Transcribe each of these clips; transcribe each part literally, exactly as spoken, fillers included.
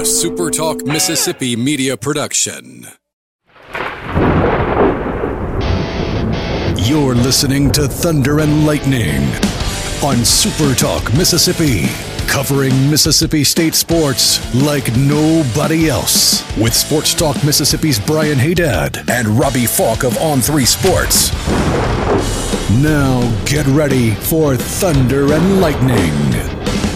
A Super Talk Mississippi media production. You're listening to Thunder and Lightning on Super Talk Mississippi, covering Mississippi State sports like nobody else. With Sports Talk Mississippi's Brian Haydad and Robbie Falk of On three Sports. Now get ready for Thunder and Lightning.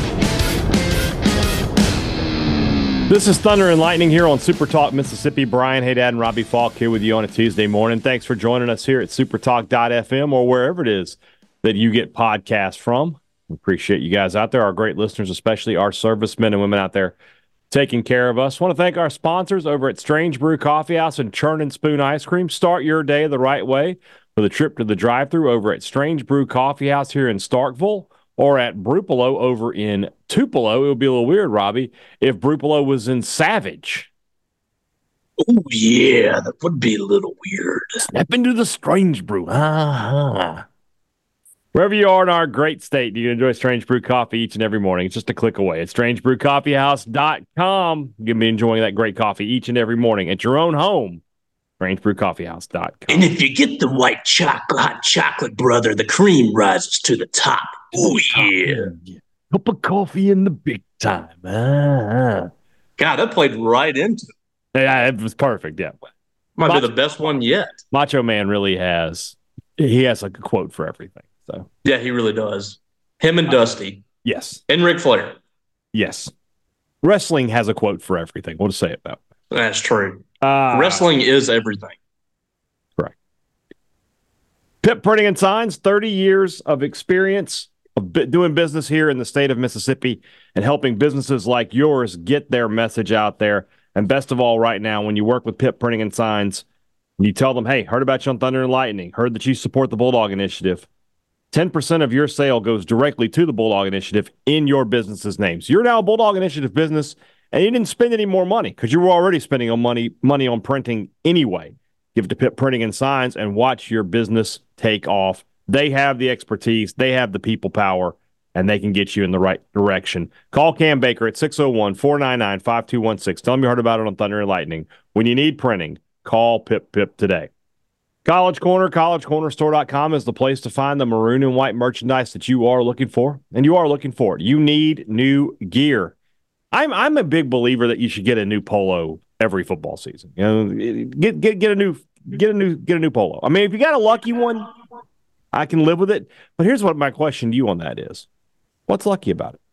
This is Thunder and Lightning here on Super Talk Mississippi. Brian Haydad and Robbie Falk here with you on a Tuesday morning. Thanks for joining us here at supertalk dot f m or wherever it is that you get podcasts from. We appreciate you guys out there, our great listeners, especially our servicemen and women out there taking care of us. I want to thank our sponsors over at Strange Brew Coffee House and Churn and Spoon Ice Cream. Start your day the right way with a trip to the drive-thru over at Strange Brew Coffee House here in Starkville, or at Brupolo over in Tupelo. It would be a little weird, Robbie, if Brupolo was in Savage. Oh, yeah, that would be a little weird. Step into the Strange Brew. Uh-huh. Wherever you are in our great state, you can enjoy Strange Brew Coffee each and every morning. It's just a click away at strange brew coffee house dot com. You can be enjoying that great coffee each and every morning at your own home. strange brew coffee house dot com. And if you get the white chocolate, hot chocolate, brother, the cream rises to the top. Oh, yeah. Cup of coffee in the big time. Uh-huh. God, that played right into it. Yeah, it was perfect, yeah. Might Macho, be the best one yet. Macho Man really has, he has like a quote for everything. So yeah, he really does. Him and Dusty. Yes. And Ric Flair. Yes. Wrestling has a quote for everything. We'll just say it that way. That's true. Uh, Wrestling is everything. Correct. Pip Printing and Signs, thirty years of experience of doing business here in the state of Mississippi and helping businesses like yours get their message out there. And best of all, right now, when you work with Pip Printing and Signs, you tell them, hey, heard about you on Thunder and Lightning, heard that you support the Bulldog Initiative. ten percent of your sale goes directly to the Bulldog Initiative in your business's names. You're now a Bulldog Initiative business, and you didn't spend any more money because you were already spending on money, money on printing anyway. Give it to Pip Printing and Signs and watch your business take off. They have the expertise, they have the people power, and they can get you in the right direction. Call Cam Baker at six oh one, four nine nine, five two one six. Tell them you heard about it on Thunder and Lightning. When you need printing, call Pip Pip today. College Corner, college corner store dot com is the place to find the maroon and white merchandise that you are looking for, and you are looking for it. You need new gear. I'm I'm a big believer that you should get a new polo every football season. You know, get get get a new get a new get a new polo. I mean, if you got a lucky one, I can live with it. But here's what my question to you on that is: what's lucky about it?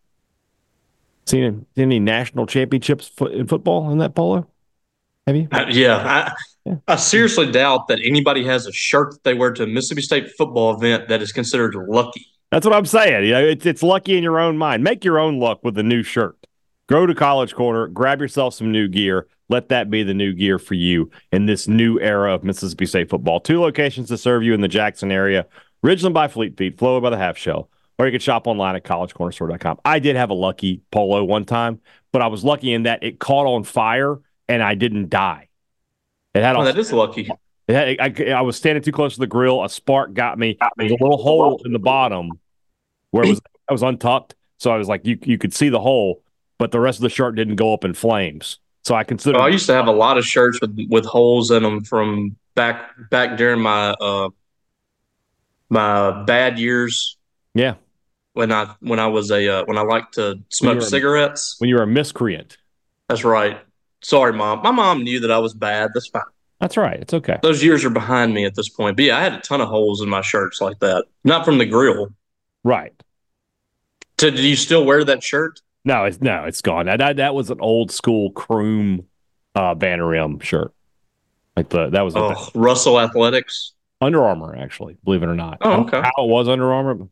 Seen any national championships in football in that polo? Have you? Uh, yeah, I, yeah. I seriously doubt that anybody has a shirt that they wear to a Mississippi State football event that is considered lucky. That's what I'm saying. You know, it's it's lucky in your own mind. Make your own luck with a new shirt. Go to College Corner, grab yourself some new gear. Let that be the new gear for you in this new era of Mississippi State football. Two locations to serve you in the Jackson area: Ridgeland by Fleet Feet, Flowood by the Half Shell, or you can shop online at college corner store dot com. I did have a lucky polo one time, but I was lucky in that it caught on fire and I didn't die. It had oh, all, that is lucky. It had, I, I was standing too close to the grill. A spark got me. There was a little hole in the bottom where it was I was untucked, so I was like, you you could see the hole, but the rest of the shirt didn't go up in flames. So I consider. Well, I used to have a lot of shirts with with holes in them from back back during my uh, my bad years. Yeah. When I when I was a uh, when I liked to smoke when cigarettes. A, when you were a miscreant. That's right. Sorry, Mom. My mom knew that I was bad. That's fine. That's right. It's okay. Those years are behind me at this point. But yeah, I had a ton of holes in my shirts like that. Not from the grill. Right. So do you still wear that shirt? No, it's no, it's gone. That that, that was an old school Croom uh, Banner M shirt. Like the that was oh, the Russell Athletics. Under Armour, actually, believe it or not. Oh, okay. How it was Under Armour.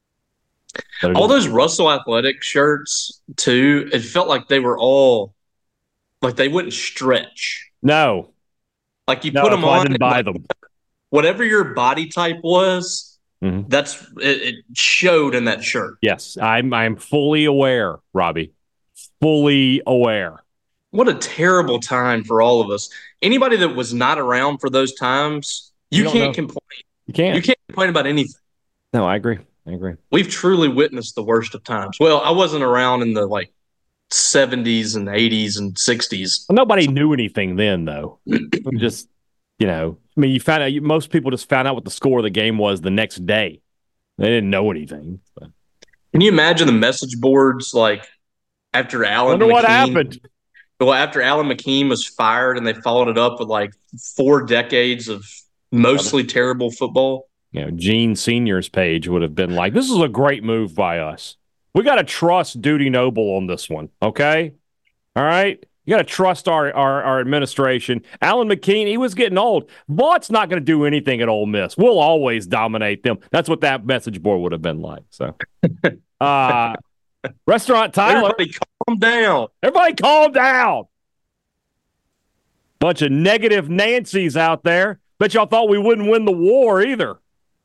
All those Russell Athletic shirts too. It felt like they were all like they wouldn't stretch. No. Like you no, put them on. I didn't buy like, them. Whatever your body type was, mm-hmm. that's it, it showed in that shirt. Yes, I'm. I'm fully aware, Robbie. Fully aware. What a terrible time for all of us. Anybody that was not around for those times, you, you can't know. complain. You can't. You can't complain about anything. No, I agree. I agree. We've truly witnessed the worst of times. Well, I wasn't around in the like seventies and eighties and sixties. Well, nobody knew anything then, though. Just, you know, I mean, you found out, most people just found out what the score of the game was the next day. They didn't know anything. But. Can you imagine the message boards like after Alan Wonder McKean? What happened? Well, after Alan McKean was fired and they followed it up with like four decades of mostly terrible football. You know, Gene Senior's page would have been like, this is a great move by us. We got to trust Duty Noble on this one, okay? All right? You got to trust our, our our administration. Alan McKean, he was getting old. Vaught's not going to do anything at Ole Miss. We'll always dominate them. That's what that message board would have been like. So, uh, Restaurant Tyler. Everybody calm down. Everybody calm down. Bunch of negative Nancys out there. Bet y'all thought we wouldn't win the war either.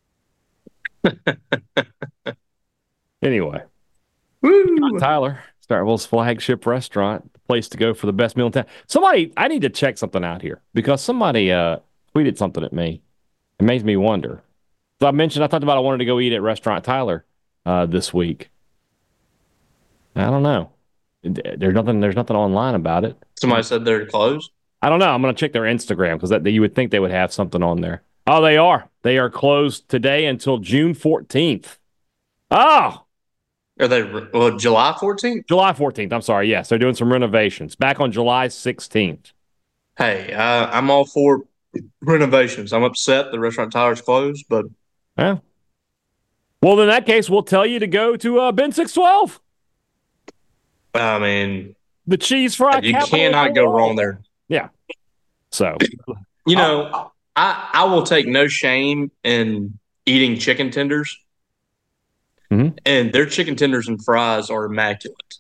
Anyway. Woo. Tyler, Starkville's flagship restaurant, the place to go for the best meal in town. Somebody, I need to check something out here because somebody uh, tweeted something at me. It makes me wonder. So I mentioned, I talked about I wanted to go eat at Restaurant Tyler uh, this week. I don't know. There's nothing. There's nothing online about it. Somebody said they're closed. I don't know. I'm going to check their Instagram because that you would think they would have something on there. Oh, they are. They are closed today until June fourteenth. Oh. Are they well, July fourteenth? July fourteenth. I'm sorry. Yes, they're doing some renovations. Back on July sixteenth. Hey, uh, I'm all for renovations. I'm upset the Restaurant Tyler's closed, but yeah. Well, in that case, we'll tell you to go to uh, Ben six twelve. I mean, the cheese fry. You cannot go wrong there. Yeah. So, you know, I I will take no shame in eating chicken tenders. Mm-hmm. And their chicken tenders and fries are immaculate.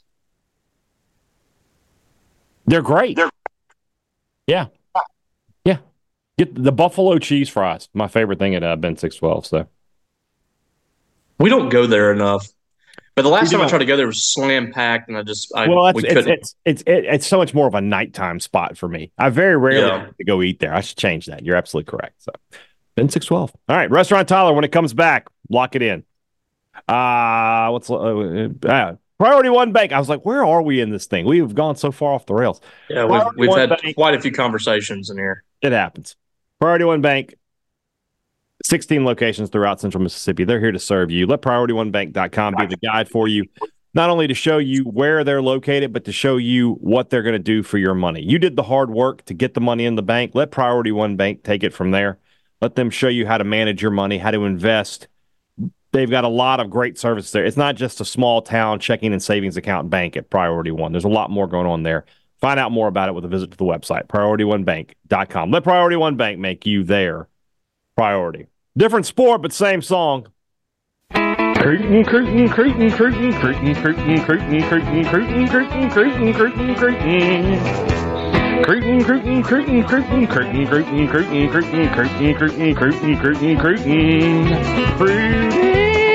They're great. They're, yeah. Yeah. Get the buffalo cheese fries. My favorite thing at uh, Ben six twelve. So we don't go there enough. But the last time I tried to go there was slam packed, and I just I well, we it's, couldn't. It's it's, it's it's so much more of a nighttime spot for me. I very rarely yeah. to go eat there. I should change that. You're absolutely correct. So Ben six twelve. All right, Restaurant Tyler. When it comes back, lock it in. Uh, what's uh, uh, Priority One Bank? I was like, where are we in this thing? We've gone so far off the rails. Yeah, we've, we've had Bank, quite a few conversations in here. It happens. Priority One Bank, sixteen locations throughout Central Mississippi. They're here to serve you. Let priority one bank dot com be the guide for you, not only to show you where they're located, but to show you what they're going to do for your money. You did the hard work to get the money in the bank. Let Priority One Bank take it from there. Let them show you how to manage your money, how to invest. They've got a lot of great services there. It's not just a small town checking and savings account bank at Priority One. There's a lot more going on there. Find out more about it with a visit to the website, priority one bank dot com. Let Priority One Bank make you their priority. Different sport, but same song. Curtain, curtain, curtain, curtain, curtain, curtain, curtain, curtain, curtain, curtain, curtain, curtain, curtain. Curtain, curtain, curtain, curtain, curtain, curtain, curtain, curtain, curtain, curtain, curtain, curtain, curtain.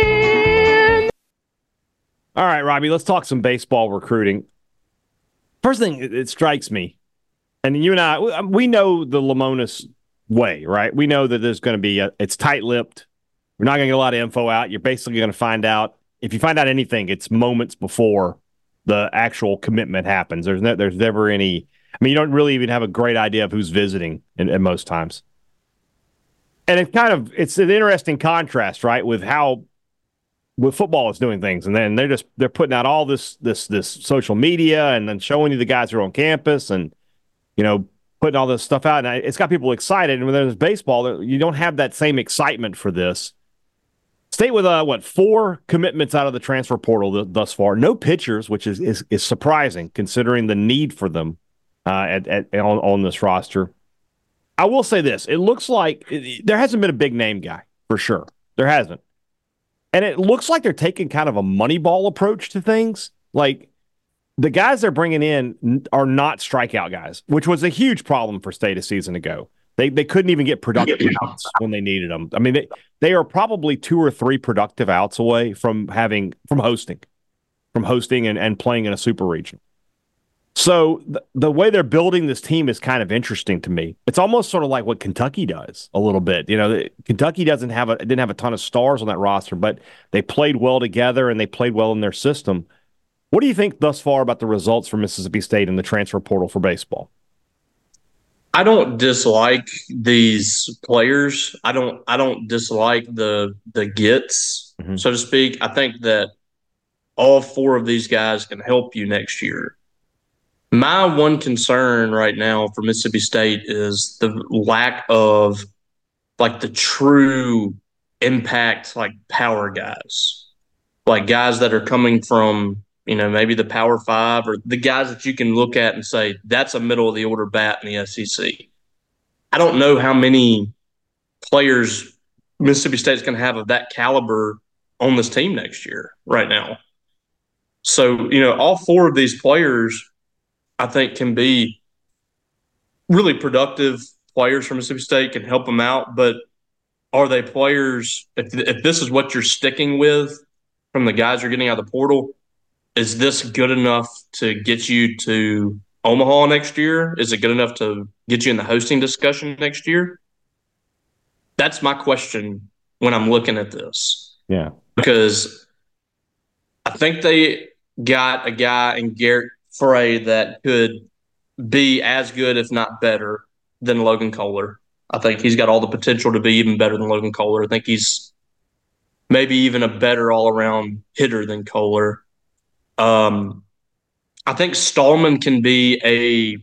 All right, Robbie, let's talk some baseball recruiting. First thing, it strikes me, and you and I, we know the Lemonis way, right? We know that there's going to be, a, it's tight-lipped. We're not going to get a lot of info out. You're basically going to find out, if you find out anything, it's moments before the actual commitment happens. There's no, there's never any, I mean, you don't really even have a great idea of who's visiting in, in most times. And it's kind of, it's an interesting contrast, right, with how with football is doing things. And then they're just, they're putting out all this, this, this social media and then showing you the guys who are on campus and, you know, putting all this stuff out. And it's got people excited. And when there's baseball, you don't have that same excitement for this. State with, uh, what, four commitments out of the transfer portal th- thus far. No pitchers, which is, is, is surprising considering the need for them uh, at, at on, on this roster. I will say this. It looks like it, there hasn't been a big name guy for sure. There hasn't. And it looks like they're taking kind of a money ball approach to things. Like the guys they're bringing in are not strikeout guys, which was a huge problem for State a season ago. They they couldn't even get productive outs when they needed them. I mean, they, they are probably two or three productive outs away from having from hosting, from hosting and, and playing in a super regional. So the, the way they're building this team is kind of interesting to me. It's almost sort of like what Kentucky does a little bit. You know, Kentucky doesn't have a didn't have a ton of stars on that roster, but they played well together and they played well in their system. What do you think thus far about the results for Mississippi State in the transfer portal for baseball? I don't dislike these players. I don't I don't dislike the the gets, mm-hmm. so to speak. I think that all four of these guys can help you next year. My one concern right now for Mississippi State is the lack of like the true impact, like power guys, like guys that are coming from, you know, maybe the Power Five, or the guys that you can look at and say, that's a middle of the order bat in the S E C. I don't know how many players Mississippi State's going to have of that caliber on this team next year right now. So, you know, all four of these players, I think, can be really productive players from Mississippi State, can help them out. But are they players, if, if this is what you're sticking with from the guys you're getting out of the portal, is this good enough to get you to Omaha next year? Is it good enough to get you in the hosting discussion next year? That's my question when I'm looking at this. Yeah. Because I think they got a guy in Garrett Frey that could be as good, if not better, than Logan Kohler. I think he's got all the potential to be even better than Logan Kohler. I think he's maybe even a better all-around hitter than Kohler. Um, I think Stallman can be a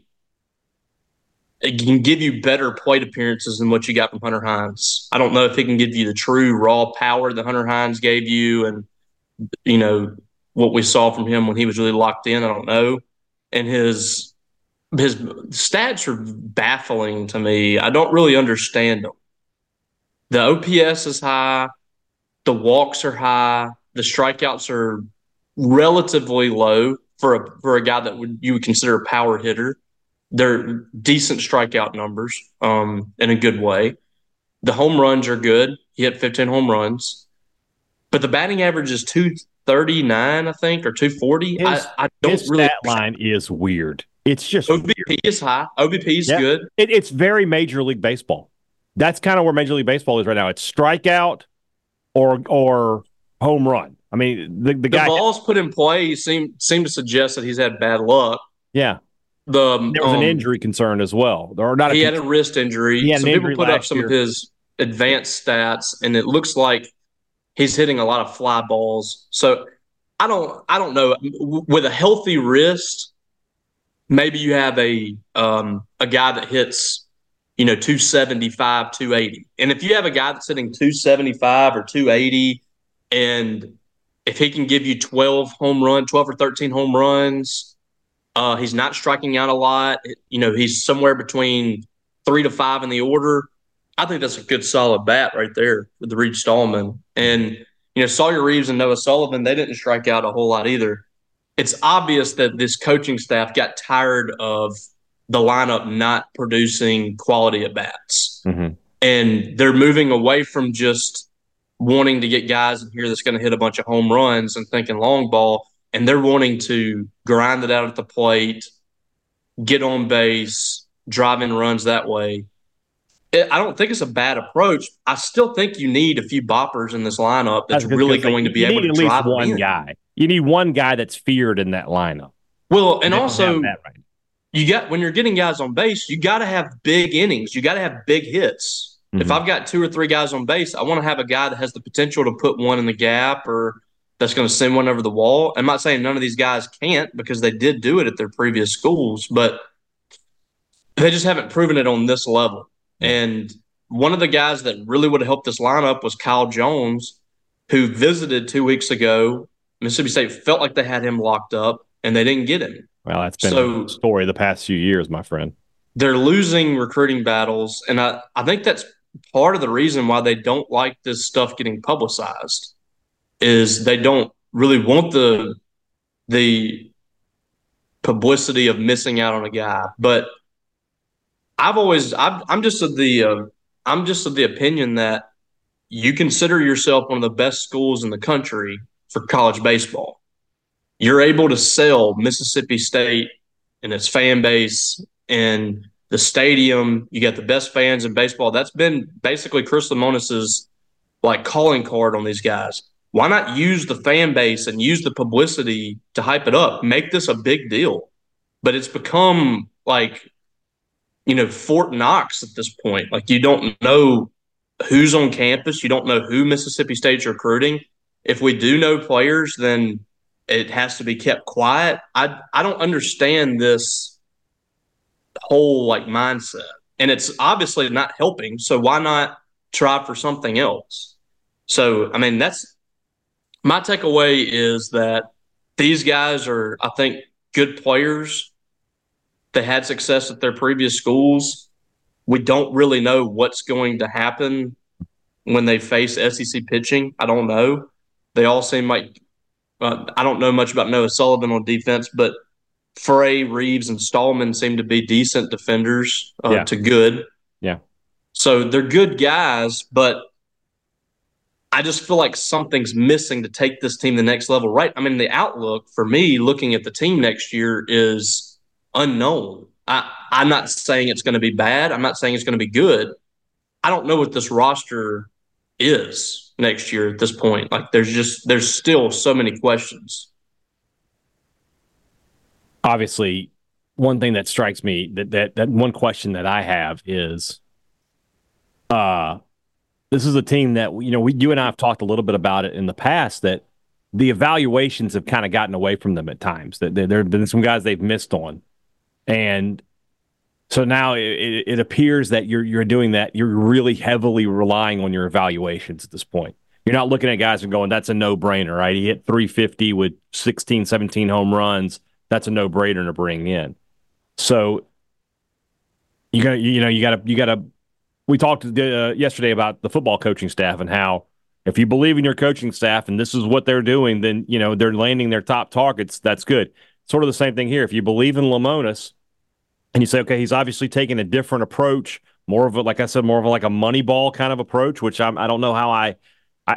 – can give you better plate appearances than what you got from Hunter Hines. I don't know if he can give you the true raw power that Hunter Hines gave you, and, you know, what we saw from him when he was really locked in. I don't know. And his his stats are baffling to me. I don't really understand them. The O P S is high. The walks are high. The strikeouts are relatively low for a for a guy that would you would consider a power hitter. They're decent strikeout numbers um, in a good way. The home runs are good. He hit fifteen home runs. But the batting average is two thirty-nine, I think, or two forty. His, I, I don't his really. Stat line is weird. It's just O B P weird. is high. O B P is yeah. good. It, it's very Major League Baseball. That's kind of where Major League Baseball is right now. It's strikeout or or home run. I mean, the the, the guy balls put in play seem seem to suggest that he's had bad luck. Yeah. The um, there was an injury concern as well. Or not. He a had a wrist injury. He had some an people injury put up some year. of his advanced stats, and it looks like he's hitting a lot of fly balls. So I don't, I don't know. With a healthy wrist, maybe you have a um, a guy that hits, you know, two seventy-five, two eighty. And if you have a guy that's hitting two seventy-five or two eighty, and if he can give you twelve home run, twelve or thirteen home runs. Uh, he's not striking out a lot. You know, he's somewhere between three to five in the order. I think that's a good, solid bat right there with the Reed Stallman. And, you know, Sawyer Reeves and Noah Sullivan, they didn't strike out a whole lot either. It's obvious that this coaching staff got tired of the lineup not producing quality at bats. Mm-hmm. And they're moving away from just wanting to get guys in here that's going to hit a bunch of home runs and thinking long ball. And they're wanting to grind it out at the plate, get on base, drive in runs that way. It, I don't think it's a bad approach. I still think you need a few boppers in this lineup that's really going to be able to drive one in. guy. You need one guy that's feared in that lineup. Well, and also right. you got when you're getting guys on base, you got to have big innings. You got to have big hits. Mm-hmm. If I've got two or three guys on base, I want to have a guy that has the potential to put one in the gap or that's going to send one over the wall. I'm not saying none of these guys can't because they did do it at their previous schools, but they just haven't proven it on this level. And one of the guys that really would have helped this lineup was Kyle Jones, who visited two weeks ago. Mississippi State felt like they had him locked up, and they didn't get him. Well, that's been so, a story the past few years, my friend. They're losing recruiting battles, and I, I think that's part of the reason why they don't like this stuff getting publicized. Is they don't really want the the publicity of missing out on a guy. But I've always I've, I'm just of the uh, I'm just of the opinion that you consider yourself one of the best schools in the country for college baseball. You're able to sell Mississippi State and its fan base and the stadium. You got the best fans in baseball. That's been basically Chris Lemonis's like calling card on these guys. why not use the fan base and use the publicity to hype it up? Make this a big deal. But it's become like, you know, Fort Knox at this point. Like, you don't know who's on campus. You don't know who Mississippi State's recruiting. If we do know players, then it has to be kept quiet. I I don't understand this whole like mindset. And it's obviously not helping. So why not try for something else? So, I mean, that's my takeaway is that these guys are, I think, good players. They had success at their previous schools. We don't really know what's going to happen when they face S E C pitching. I don't know. They all seem like uh, I don't know much about Noah Sullivan on defense, but Frey, Reeves, and Stallman seem to be decent defenders uh, yeah. to good. Yeah. So they're good guys, but I just feel like something's missing to take this team to the next level, right? I mean, the outlook for me looking at the team next year is unknown. I, I'm not saying it's going to be bad. I'm not saying it's going to be good. I don't know what this roster is next year at this point. Like, there's just there's still so many questions. Obviously, one thing that strikes me, that that, that one question that I have is, uh, this is a team that, you know, we, you and I have talked a little bit about it in the past, that the evaluations have kind of gotten away from them at times. That there, there have been some guys they've missed on. And so now it, it, it appears that you're you're doing that. You're really heavily relying on your evaluations at this point. You're not looking at guys and going, that's a no-brainer, right? He hit three fifty with sixteen, seventeen home runs. That's a no-brainer to bring in. So you got you know you got to you got to. We talked uh, yesterday about the football coaching staff and how if you believe in your coaching staff and this is what they're doing, then you know they're landing their top targets. That's good. Sort of the same thing here. If you believe in Lemonis and you say, okay, he's obviously taking a different approach, more of a, like I said, more of a, like a money ball kind of approach, which I'm, I don't know how I, I,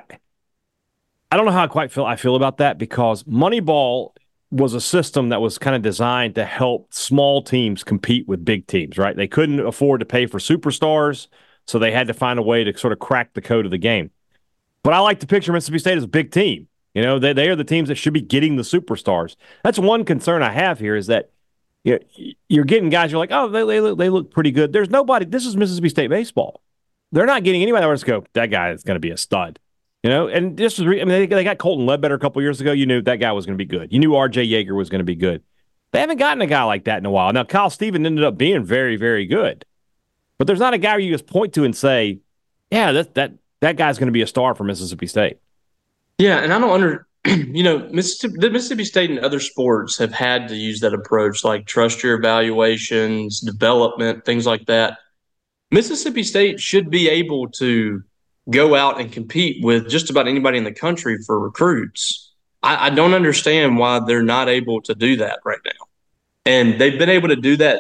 I don't know how I quite feel I feel about that, because Moneyball was a system that was kind of designed to help small teams compete with big teams, right? They couldn't afford to pay for superstars, so they had to find a way to sort of crack the code of the game. But I like to picture Mississippi State as a big team. You know, they, they are the teams that should be getting the superstars. That's one concern I have here, is that you know, you're getting guys, you're like, oh, they, they, look, they look pretty good. There's nobody, this is Mississippi State baseball. They're not getting anybody that wants to go, that guy is going to be a stud. You know, and this was, I mean, they, they got Colton Ledbetter a couple years ago. You knew that guy was going to be good. You knew R J Yeager was going to be good. They haven't gotten a guy like that in a while. Now, Kyle Stevens ended up being very, very good. But there's not a guy where you just point to and say, yeah, that that that guy's going to be a star for Mississippi State. Yeah, and I don't under, you know, Mississippi, the Mississippi State and other sports have had to use that approach, like trust your evaluations, development, things like that. Mississippi State should be able to go out and compete with just about anybody in the country for recruits. I, I don't understand why they're not able to do that right now. And they've been able to do that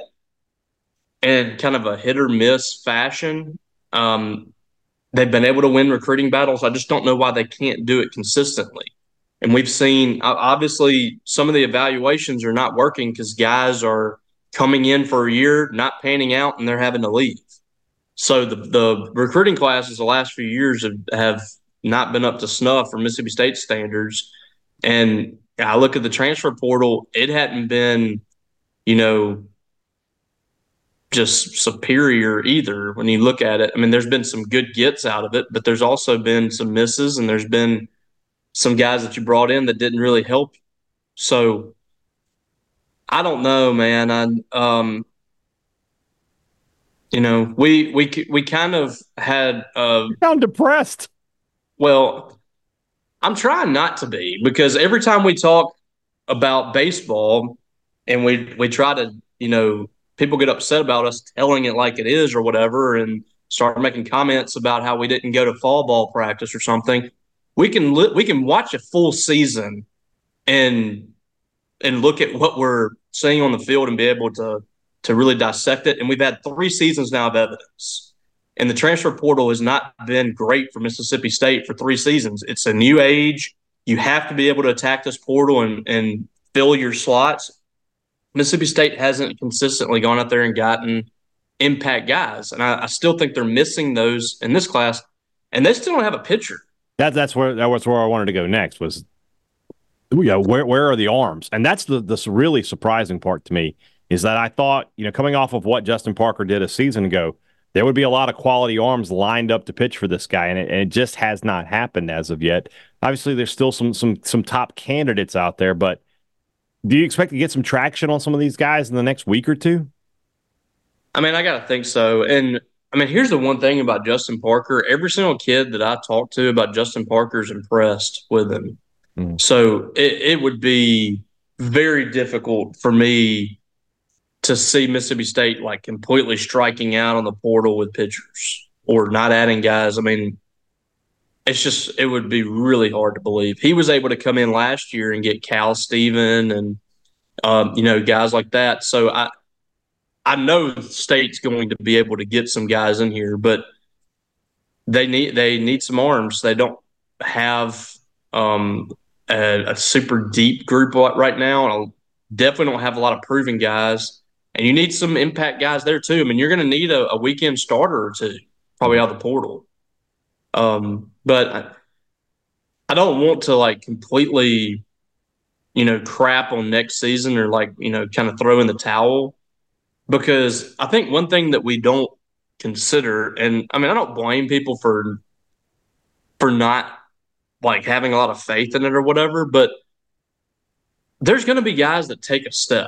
in kind of a hit or miss fashion. Um, they've been able to win recruiting battles. I just don't know why they can't do it consistently. And we've seen, obviously, some of the evaluations are not working because guys are coming in for a year, not panning out, and they're having to leave. So the the recruiting classes the last few years have, have not been up to snuff for Mississippi State standards. And I look at the transfer portal, it hadn't been, you know, just superior either when you look at it. I mean, there's been some good gets out of it, but there's also been some misses, and there's been some guys that you brought in that didn't really help. So I don't know, man. I um You know, we we we kind of had. Uh, You sound depressed. Well, I'm trying not to be, because every time we talk about baseball and we we try to, you know, people get upset about us telling it like it is or whatever, and start making comments about how we didn't go to fall ball practice or something. We can li- we can watch a full season and and look at what we're seeing on the field and be able to. to really dissect it. And we've had three seasons now of evidence. And the transfer portal has not been great for Mississippi State for three seasons. It's a new age. You have to be able to attack this portal and, and fill your slots. Mississippi State hasn't consistently gone out there and gotten impact guys. And I, I still think they're missing those in this class. And they still don't have a pitcher. That, that's where that was where I wanted to go next was, you know, where where are the arms? And that's the the really surprising part to me is that I thought, you know, coming off of what Justin Parker did a season ago, there would be a lot of quality arms lined up to pitch for this guy, and it, and it just has not happened as of yet. Obviously, there's still some some some top candidates out there, but do you expect to get some traction on some of these guys in the next week or two? I mean, I got to think so. And I mean, here's the one thing about Justin Parker. Every single kid that I talk to about Justin Parker is impressed with him. Mm. So it, it would be very difficult for me to see Mississippi State like completely striking out on the portal with pitchers or not adding guys. I mean, it's just, it would be really hard to believe. He was able to come in last year and get Cal Steven and, um, you know, guys like that. So I, I know the State's going to be able to get some guys in here, but they need they need some arms. They don't have um, a, a super deep group right now. I definitely don't have a lot of proven guys, and you need some impact guys there too. I mean, you're going to need a, a weekend starter or two, probably out of the portal. Um, but I, I don't want to like completely, you know, crap on next season or like, you know, kind of throw in the towel. Because I think one thing that we don't consider, and I mean, I don't blame people for for not like having a lot of faith in it or whatever, but there's going to be guys that take a step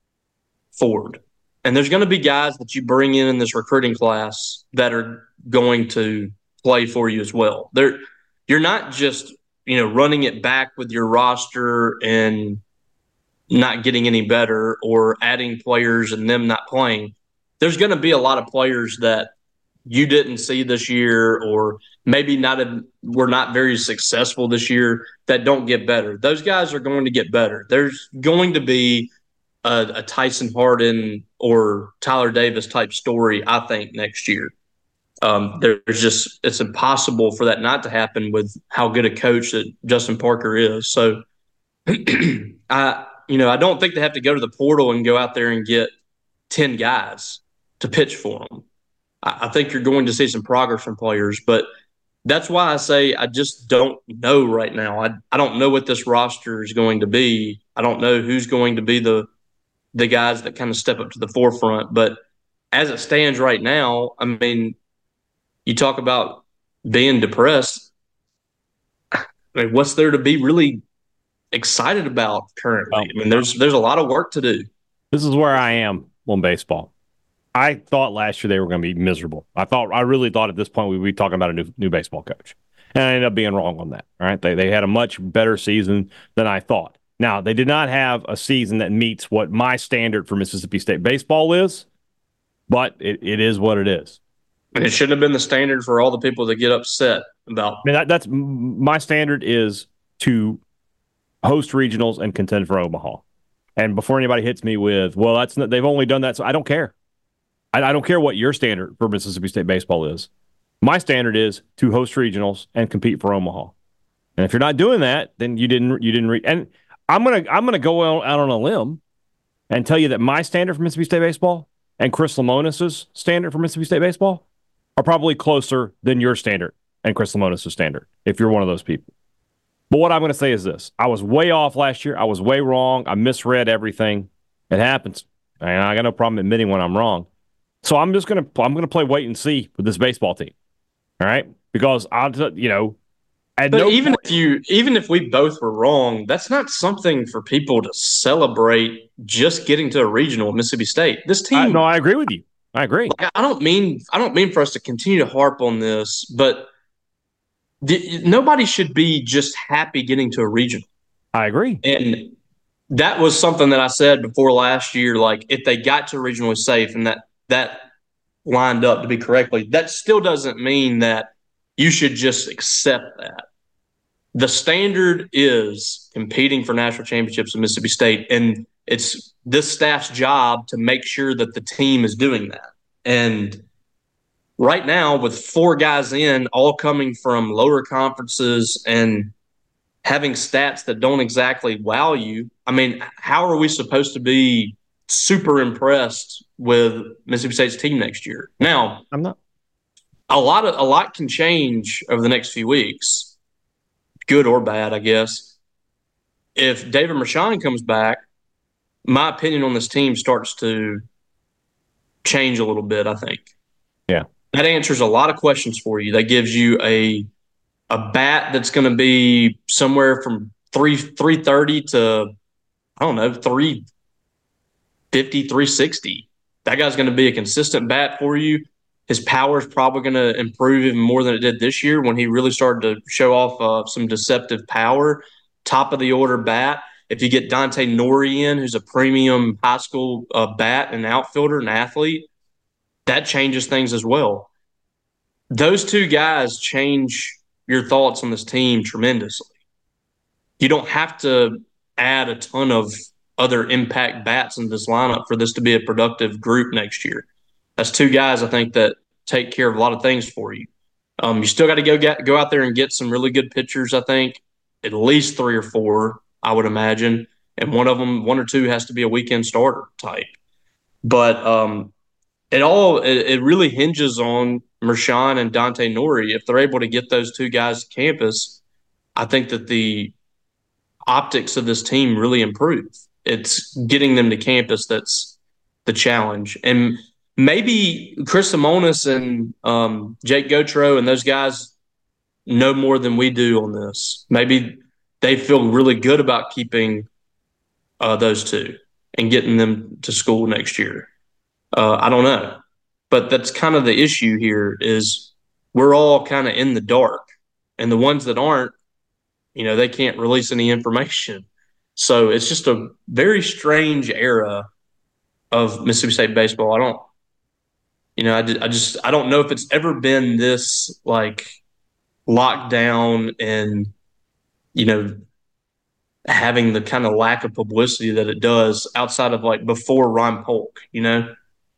forward, and there's going to be guys that you bring in in this recruiting class that are going to play for you as well. They're you're not just, you know, running it back with your roster and not getting any better or adding players and them not playing. There's going to be a lot of players that you didn't see this year or maybe not a, were not very successful this year that don't get better. Those guys are going to get better. There's going to be a, a Tyson Harden or Tyler Davis type story, I think, next year. Um, there's just – it's impossible for that not to happen with how good a coach that Justin Parker is. So, I – You know, I don't think they have to go to the portal and go out there and get ten guys to pitch for them. I, I think you're going to see some progress from players, but that's why I say I just don't know right now. I I don't know what this roster is going to be. I don't know who's going to be the the guys that kind of step up to the forefront. But as it stands right now, I mean, you talk about being depressed. I mean, what's there to be really excited about currently? I mean, there's there's a lot of work to do. This is where I am on baseball. I thought last year they were going to be miserable. I thought I really thought at this point we'd be talking about a new new baseball coach, and I ended up being wrong on that. All right, they they had a much better season than I thought. Now they did not have a season that meets what my standard for Mississippi State baseball is, but it, it is what it is. And it shouldn't have been the standard for all the people that get upset about. I mean, that, that's my standard is to host regionals and contend for Omaha. And before anybody hits me with, well, that's not, they've only done that, so I don't care. I, I don't care what your standard for Mississippi State baseball is. My standard is to host regionals and compete for Omaha. And if you're not doing that, then you didn't you didn't read. And I'm gonna I'm gonna go out on a limb and tell you that my standard for Mississippi State baseball and Chris Lemonis's standard for Mississippi State baseball are probably closer than your standard and Chris Lemonis's standard, if you're one of those people. But what I'm going to say is this. I was way off last year. I was way wrong. I misread everything. It happens. And I got no problem admitting when I'm wrong. So I'm just going to I'm going to play wait and see with this baseball team. All right? Because I'll you know, at but no even point, if you even if we both were wrong, that's not something for people to celebrate just getting to a regional at Mississippi State. This team I, No, I agree with you. I agree. Like, I don't mean I don't mean for us to continue to harp on this, but The, nobody should be just happy getting to a regional. I agree. And that was something that I said before last year. Like, if they got to regionally safe and that that lined up to be correctly, that still doesn't mean that you should just accept that. The standard is competing for national championships in Mississippi State, and it's this staff's job to make sure that the team is doing that. And right now, with four guys in, all coming from lower conferences and having stats that don't exactly wow you, I mean, how are we supposed to be super impressed with Mississippi State's team next year? Now, I'm not. A lot of a lot can change over the next few weeks. good or bad, I guess. If David Mershon comes back, my opinion on this team starts to change a little bit, I think. Yeah. That answers a lot of questions for you. That gives you a a bat that's going to be somewhere from three three thirty to, I don't know, three fifty, three sixty. That guy's going to be a consistent bat for you. His power is probably going to improve even more than it did this year when he really started to show off uh, some deceptive power. Top of the order bat. If you get Dante Nori in, who's a premium high school uh, bat and outfielder and athlete, that changes things as well. Those two guys change your thoughts on this team tremendously. You don't have to add a ton of other impact bats in this lineup for this to be a productive group next year. That's two guys, I think, that take care of a lot of things for you. Um, you still got to go get, go out there and get some really good pitchers, I think, at least three or four, I would imagine. And one of them, one or two, has to be a weekend starter type. But um, it all it, it really hinges on Mershon and Dante Nori. If they're able to get those two guys to campus, I think that the optics of this team really improve. It's getting them to campus that's the challenge. And maybe Chris Simonis and um, Jake Gautreaux and those guys know more than we do on this. Maybe they feel really good about keeping uh, those two and getting them to school next year. Uh, I don't know. But that's kind of the issue here is we're all kind of in the dark. And the ones that aren't, you know, they can't release any information. So it's just a very strange era of Mississippi State baseball. I don't, you know, I, I just, I don't know if it's ever been this, like, locked down and, you know, having the kind of lack of publicity that it does outside of, like, before Ron Polk, you know?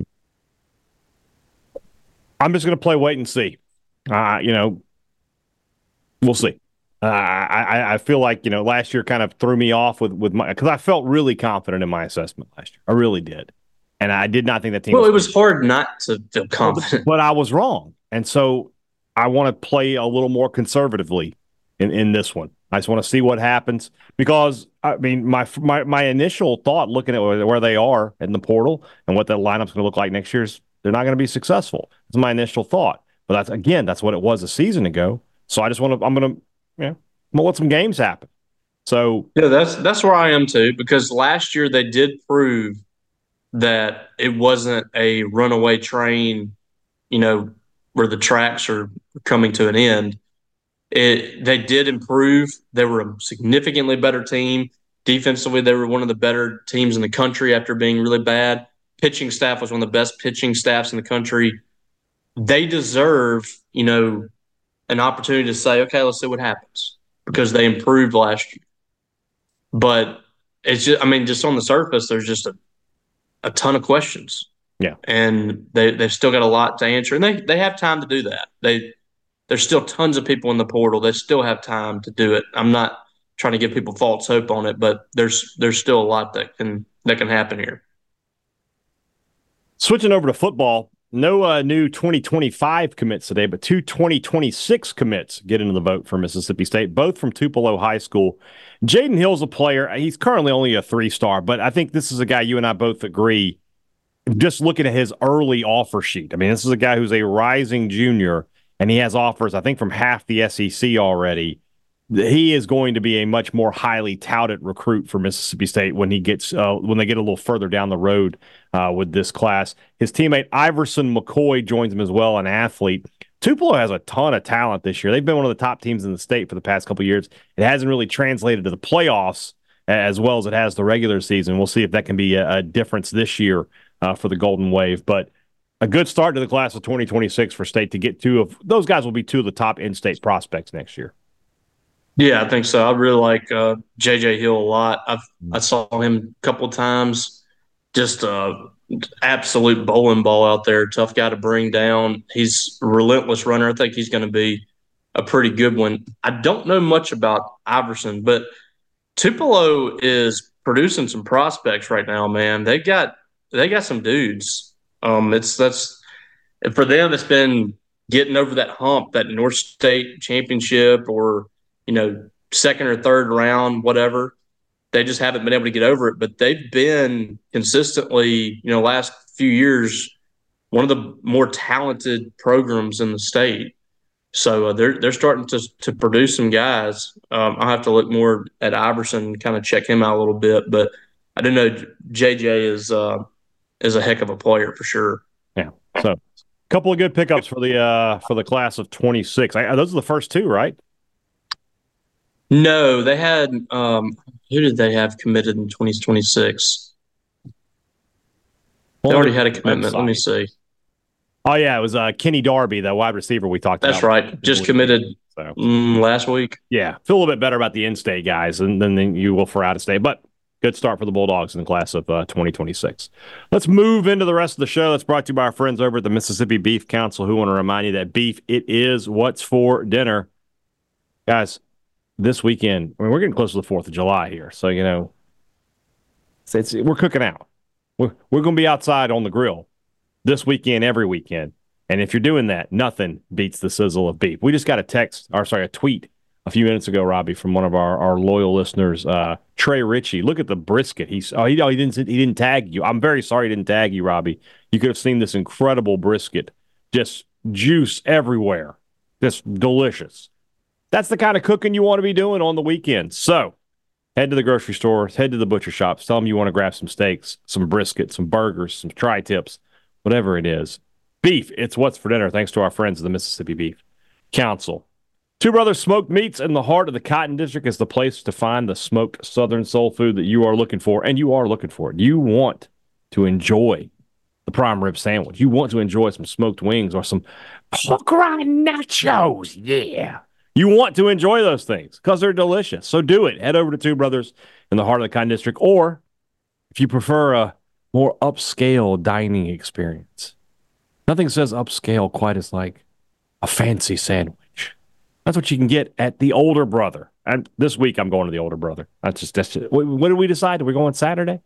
I'm just going to play wait and see. Uh, you know, we'll see. Uh, I, I feel like, you know, last year kind of threw me off with, with my – because I felt really confident in my assessment last year. I really did. And I did not think that team well, was – it was hard not to feel confident. But I was wrong. And so I want to play a little more conservatively in, in this one. I just want to see what happens because, I mean, my my my initial thought looking at where they are in the portal and what that lineup's going to look like next year is they're not going to be successful. That's my initial thought. But that's again, that's what it was a season ago. So I just want to – I'm going to – Yeah, I'm gonna let some games happen. So yeah, that's that's where I am too. Because last year they did prove that it wasn't a runaway train, you know, where the tracks are coming to an end. It they did improve. They were a significantly better team defensively. They were one of the better teams in the country after being really bad. Pitching staff was one of the best pitching staffs in the country. They deserve, you know, an opportunity to say, okay, let's see what happens because they improved last year. But it's just, I mean, just on the surface, there's just a, a ton of questions. Yeah. And they, they've still got a lot to answer. And they, they have time to do that. They There's still tons of people in the portal. They still have time to do it. I'm not trying to give people false hope on it, but there's there's still a lot that can that can happen here. Switching over to football, no uh, new twenty twenty-five commits today, but two twenty twenty-six commits get into the vote for Mississippi State, both from Tupelo High School. Jaden Hill's a player. He's currently only a three-star, but I think this is a guy you and I both agree, just looking at his early offer sheet. I mean, this is a guy who's a rising junior, and he has offers, I think, from half the S E C already. He is going to be a much more highly touted recruit for Mississippi State when he gets uh, when they get a little further down the road uh, with this class. His teammate Iverson McCoy joins him as well, an athlete. Tupelo has a ton of talent this year. They've been one of the top teams in the state for the past couple of years. It hasn't really translated to the playoffs as well as it has the regular season. We'll see if that can be a, a difference this year uh, for the Golden Wave. But a good start to the class of twenty twenty-six for State to get two of those guys will be two of the top in-state prospects next year. Yeah, I think so. I really like uh, J J Hill a lot. I've I saw him a couple of times. Just uh, absolute bowling ball out there. Tough guy to bring down. He's a relentless runner. I think he's going to be a pretty good one. I don't know much about Iverson, but Tupelo is producing some prospects right now, man. They got they got some dudes. Um, it's that's for them. It's been getting over that hump, that North State championship, or you know, second or third round, whatever. They just haven't been able to get over it. But they've been consistently, you know, last few years, one of the more talented programs in the state. So uh, they're they're starting to to produce some guys. Um, I'll have to look more at Iverson, kind of check him out a little bit. But I do know J J is uh, is a heck of a player for sure. Yeah. So a couple of good pickups for the uh, for the class of twenty-six. I, those are the first two, right? No, they had um, who did they have committed in twenty twenty-six? They already had a commitment. Website. Let me see. Oh, yeah, it was uh, Kenny Darby, the wide receiver we talked That's about. That's right. Just committed so. mm, last week. Yeah, feel a little bit better about the in-state guys than, than you will for out-of-state. But good start for the Bulldogs in the class of uh, twenty twenty-six. Let's move into the rest of the show. That's brought to you by our friends over at the Mississippi Beef Council, who want to remind you that beef, it is what's for dinner. Guys, this weekend, I mean, we're getting close to the fourth of July here. So, you know, it's, it's, we're cooking out. We're, we're going to be outside on the grill this weekend, every weekend. And if you're doing that, nothing beats the sizzle of beef. We just got a text, or sorry, a tweet a few minutes ago, Robbie, from one of our, our loyal listeners, uh, Trey Ritchie. Look at the brisket. He's oh he, oh, he didn't he didn't tag you. I'm very sorry he didn't tag you, Robbie. You could have seen this incredible brisket, just juice everywhere, just delicious. That's the kind of cooking you want to be doing on the weekend. So head to the grocery store, head to the butcher shops, tell them you want to grab some steaks, some brisket, some burgers, some tri-tips, whatever it is. Beef, it's what's for dinner, thanks to our friends of the Mississippi Beef Council. Two Brothers Smoked Meats in the heart of the Cotton District is the place to find the smoked Southern soul food that you are looking for, and you are looking for it. You want to enjoy the prime rib sandwich. You want to enjoy some smoked wings or some pork rind nachos. Yeah. You want to enjoy those things because they're delicious. So do it. Head over to Two Brothers in the heart of the Cotton District, or if you prefer a more upscale dining experience, nothing says upscale quite as like a fancy sandwich. That's what you can get at the Older Brother. And this week I'm going to the Older Brother. That's just, that's just what, what did we decide? Are we going Saturday?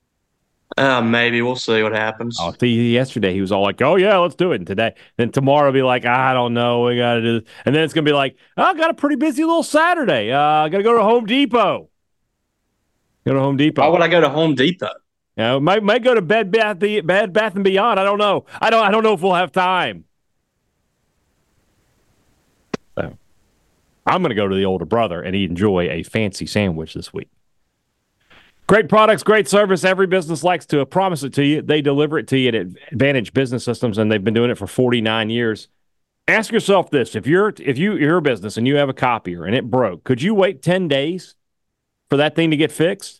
Uh, maybe. We'll see what happens. Oh, see, yesterday he was all like, oh, yeah, let's do it. And today, then tomorrow be like, I don't know. We got to do this. And then it's going to be like, oh, I got a pretty busy little Saturday. Uh, I got to go to Home Depot. Go to Home Depot. Why would I go to Home Depot? You know, might might go to Bed Bath Bed Bath and Beyond. I don't know. I don't I don't know if we'll have time. So I'm going to go to the Older Brother and enjoy a fancy sandwich this week. Great products, great service. Every business likes to promise it to you. They deliver it to you at Advantage Business Systems, and they've been doing it for forty-nine years. Ask yourself this: if you're if you you're a business and you have a copier and it broke, could you wait ten days for that thing to get fixed?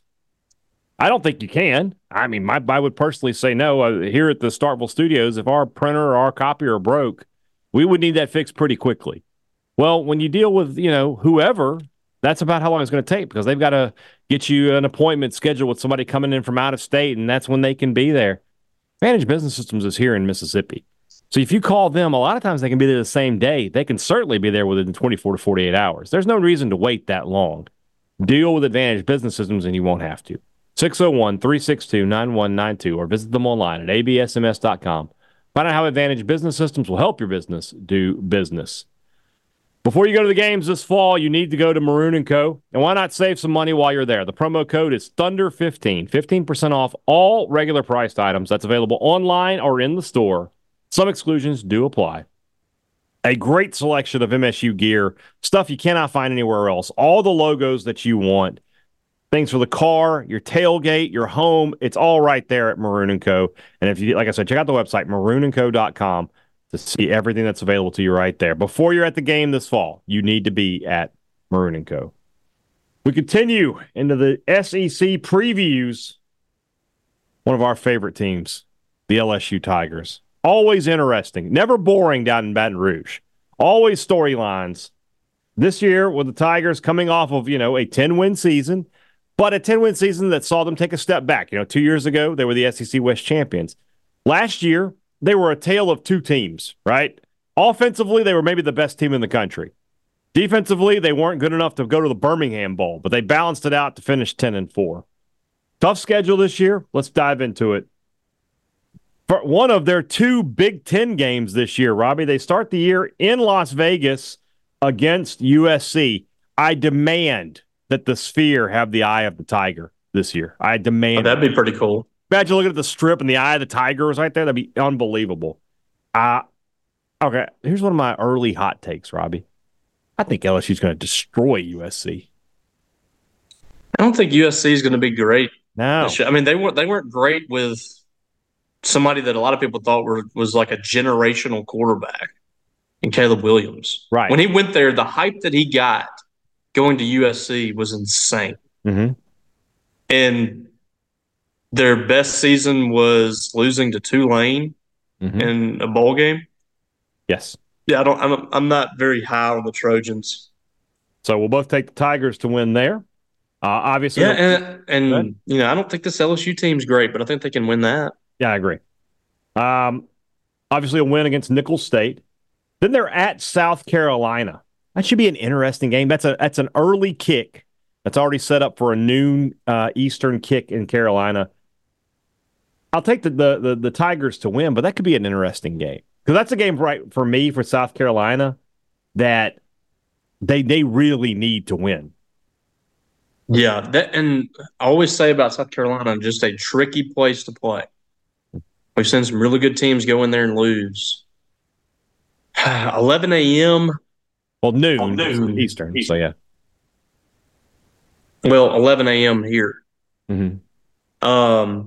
I don't think you can. I mean, my, I would personally say no. Uh, here at the Starkville Studios, if our printer or our copier broke, we would need that fixed pretty quickly. Well, when you deal with, you know, whoever, that's about how long it's going to take because they've got to get you an appointment scheduled with somebody coming in from out of state, and that's when they can be there. Advantage Business Systems is here in Mississippi. So if you call them, a lot of times they can be there the same day. They can certainly be there within twenty-four to forty-eight hours. There's no reason to wait that long. Deal with Advantage Business Systems, and you won't have to. six oh one, three six two, nine one nine two or visit them online at a b s m s dot com. Find out how Advantage Business Systems will help your business do business. Before you go to the games this fall, you need to go to Maroon and Co. And why not save some money while you're there? The promo code is Thunder fifteen, fifteen percent off all regular priced items. That's available online or in the store. Some exclusions do apply. A great selection of M S U gear, stuff you cannot find anywhere else. All the logos that you want. Things for the car, your tailgate, your home, it's all right there at Maroon and Co. And if you, like I said, check out the website, maroon and co dot com, to see everything that's available to you right there. Before you're at the game this fall, you need to be at Maroon and Co. We continue into the S E C previews. One of our favorite teams, the L S U Tigers. Always interesting, never boring down in Baton Rouge. Always storylines. This year, with the Tigers coming off of, you know, a ten-win season, but a ten-win season that saw them take a step back. You know, two years ago, they were the S E C West champions. Last year, they were a tale of two teams, right? Offensively, they were maybe the best team in the country. Defensively, they weren't good enough to go to the Birmingham Bowl, but they balanced it out to finish ten and four. Tough schedule this year. Let's dive into it. For one of their two Big Ten games this year, Robbie, they start the year in Las Vegas against U S C. I demand that the Sphere have the eye of the tiger this year. I demand. Oh, that'd be pretty cool. Imagine looking at the strip and the eye of the tiger was right there. That'd be unbelievable. Uh, okay, here's one of my early hot takes, Robbie. I think L S U's going to destroy U S C. I don't think U S C is going to be great. No. I mean, they weren't they weren't great with somebody that a lot of people thought were, was like a generational quarterback in Caleb Williams. Right. When he went there, the hype that he got going to U S C was insane. Mm-hmm. And their best season was losing to Tulane mm-hmm. in a bowl game. Yes. Yeah, I don't. I'm. I'm not very high on the Trojans. So we'll both take the Tigers to win there. Uh, obviously, yeah, and, and you know, I don't think this L S U team's great, but I think they can win that. Yeah, I agree. Um, obviously, a win against Nicholls State. Then they're at South Carolina. That should be an interesting game. That's a that's an early kick. That's already set up for a noon uh, Eastern kick in Carolina. I'll take the, the the the Tigers to win, but that could be an interesting game because that's a game right for me for South Carolina that they they really need to win. Yeah, that, and I always say about South Carolina, just a tricky place to play. We've seen some really good teams go in there and lose. eleven a.m. Well, noon, oh, noon. Eastern, so yeah. Well, eleven a.m. here. Mm-hmm. Um,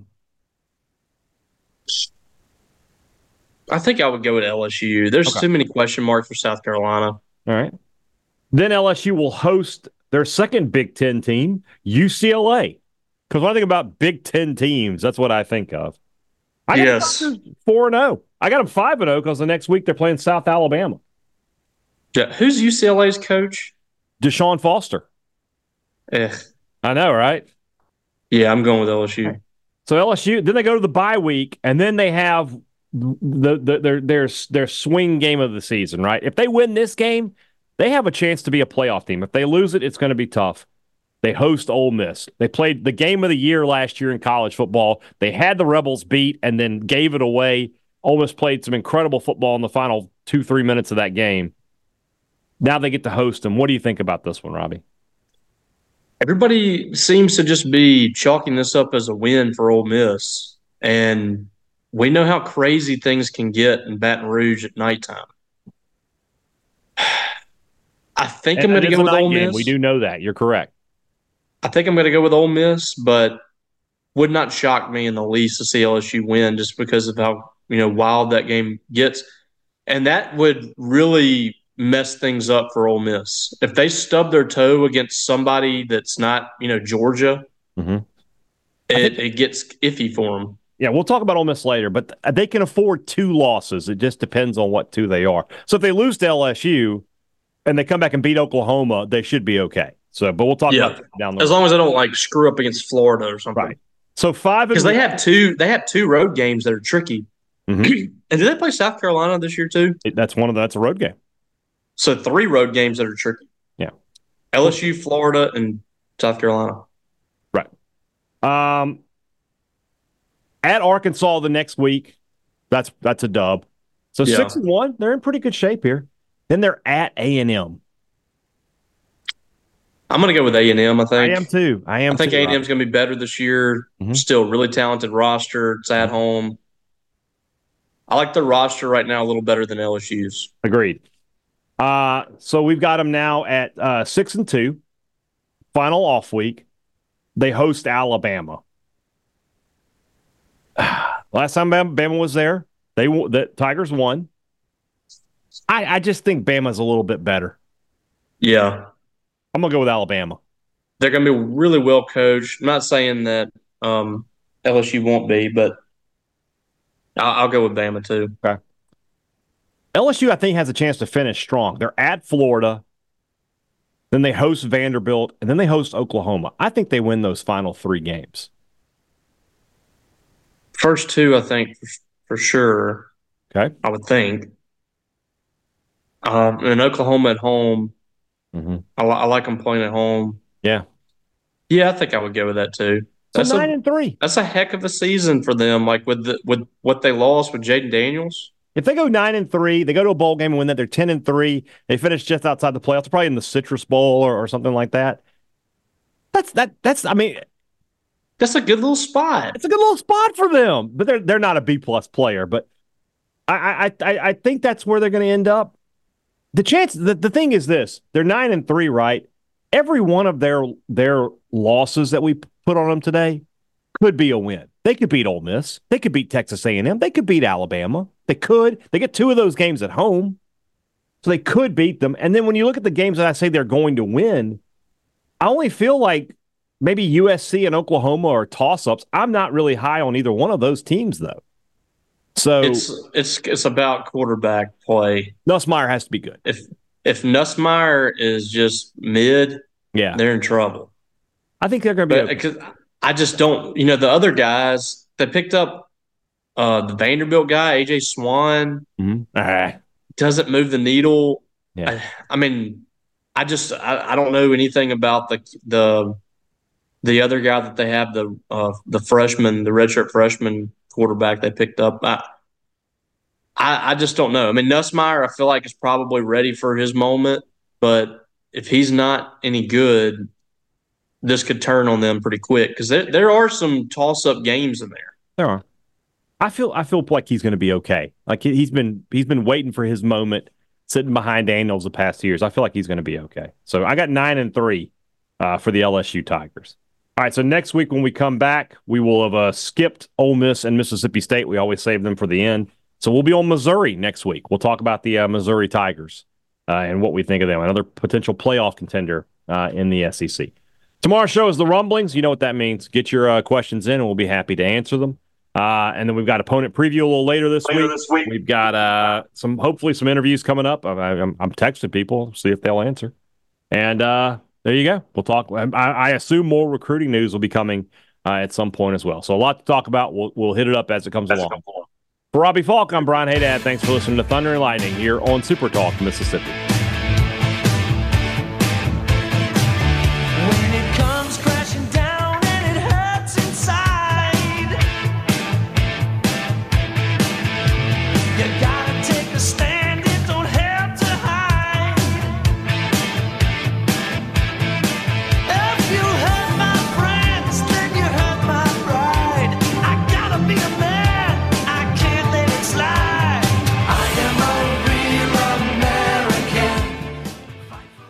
I think I would go with L S U. There's okay. too many question marks for South Carolina. All right. Then L S U will host their second Big Ten team, U C L A. Because when I think about Big Ten teams, that's what I think of. I got yes. four and oh. I got them five and oh because the next week they're playing South Alabama. Yeah. Who's U C L A's coach? Deshaun Foster. Eh. I know, right? Yeah, I'm going with L S U. So L S U, then they go to the bye week, and then they have the, the their their their swing game of the season, right? If they win this game, they have a chance to be a playoff team. If they lose it, it's going to be tough. They host Ole Miss. They played the game of the year last year in college football. They had the Rebels beat and then gave it away. Ole Miss played some incredible football in the final two, three minutes of that game. Now they get to host them. What do you think about this one, Robbie? Everybody seems to just be chalking this up as a win for Ole Miss. And we know how crazy things can get in Baton Rouge at nighttime. I think and I'm going to go with Ole Miss. We do know that. You're correct. I think I'm going to go with Ole Miss, but would not shock me in the least to see L S U win just because of how, you know, wild that game gets. And that would really mess things up for Ole Miss. If they stub their toe against somebody that's not, you know, Georgia, mm-hmm. it, it gets iffy for them. Yeah, we'll talk about Ole Miss later, but they can afford two losses. It just depends on what two they are. So if they lose to L S U and they come back and beat Oklahoma, they should be okay. So, but we'll talk yeah. about that down the as road. long as I don't like screw up against Florida or something. Right. So five because they have two. They have two road games that are tricky. Mm-hmm. And did they play South Carolina this year too? It, that's one of the, that's a road game. So three road games that are tricky. Yeah. L S U, Florida, and South Carolina. Right. Um. At Arkansas the next week, that's that's a dub. So yeah. six and one, they're in pretty good shape here. Then they're at A and M. I'm going to go with A and M, I think. I am too. I am I think too, A and M's going to be better this year. Mm-hmm. Still really talented roster. It's at home. I like the roster right now a little better than L S U's. Agreed. Uh, so we've got them now at uh, six and two. Final off week. They host Alabama. Last time Bama was there, they the Tigers won. I, I just think Bama's a little bit better. Yeah. I'm going to go with Alabama. They're going to be really well coached. I'm not saying that um, L S U won't be, but I'll, I'll go with Bama too. Okay. L S U, I think, has a chance to finish strong. They're at Florida, then they host Vanderbilt, and then they host Oklahoma. I think they win those final three games. First two, I think, for, for sure. Okay. I would think. Um, and Oklahoma at home, mm-hmm. I, I like them playing at home. Yeah. Yeah, I think I would go with that too. That's so nine a, and three. That's a heck of a season for them. Like with the, with what they lost with Jaden Daniels. If they go nine and three, they go to a bowl game and win that, they're ten and three. They finish just outside the playoffs, probably in the Citrus Bowl or, or something like that. That's that. That's I mean, that's a good little spot. It's a good little spot for them. But they're they're not a B plus player. But I I I, I think that's where they're going to end up. The chance. The, the thing is this: they're nine and three, right? Every one of their their losses that we put on them today could be a win. They could beat Ole Miss. They could beat Texas A and M. They could beat Alabama. They could. They get two of those games at home. So they could beat them. And then when you look at the games that I say they're going to win, I only feel like maybe U S C and Oklahoma are toss-ups. I'm not really high on either one of those teams, though. So it's it's it's about quarterback play. Nussmeier has to be good. If if Nussmeier is just mid, yeah, they're in trouble. I think they're going to be. Because okay. I just don't. You know, the other guys they picked up, uh, the Vanderbilt guy, A J Swan, mm-hmm. ah. doesn't move the needle. Yeah. I, I mean, I just I, I don't know anything about the the the other guy that they have, the uh, the freshman, the redshirt freshman quarterback they picked up. I, I I just don't know. I mean, Nussmeier, I feel like is probably ready for his moment, but if he's not any good, this could turn on them pretty quick because there there are some toss up games in there. There are. I feel I feel like he's going to be okay. Like he's been he's been waiting for his moment, sitting behind Daniels the past years. I feel like he's going to be okay. So I got nine and three uh, for the L S U Tigers. All right. So next week when we come back, we will have uh, skipped Ole Miss and Mississippi State. We always save them for the end. So we'll be on Missouri next week. We'll talk about the uh, Missouri Tigers uh, and what we think of them. Another potential playoff contender uh, in the S E C. Tomorrow's show is the Rumblings. You know what that means. Get your uh, questions in, and we'll be happy to answer them. Uh, and then we've got opponent preview a little later this, later week. this week. We've got uh, some, hopefully some interviews coming up. I, I'm, I'm texting people, see if they'll answer. And uh, there you go. We'll talk. I, I assume more recruiting news will be coming uh, at some point as well. So a lot to talk about. We'll, we'll hit it up as it comes as along. It comes along. For Robbie Falk, I'm Brian Haydad. Thanks for listening to Thunder and Lightning here on Super Talk Mississippi.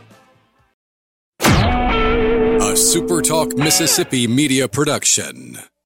Super Talk Mississippi Media Production.